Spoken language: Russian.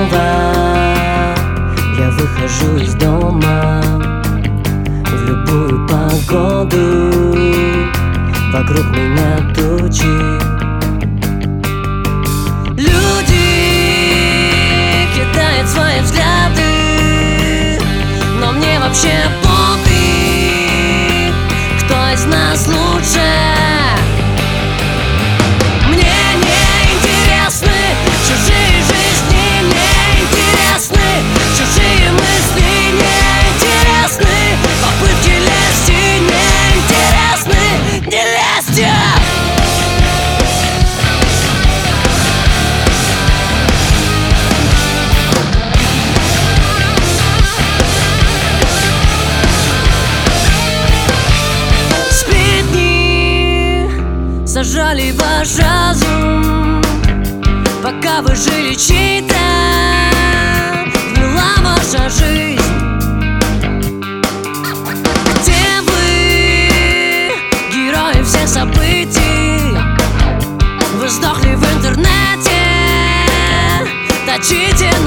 снова я выхожу из дома в любую погоду. Вокруг меня тучи, люди кидают свои взгляды, но мне вообще пофиг, кто из нас лучше. Сажали ваш разум, пока вы жили чьей-то, гнила ваша жизнь. Где вы, герои всех событий? Вы сдохли в интернете, точите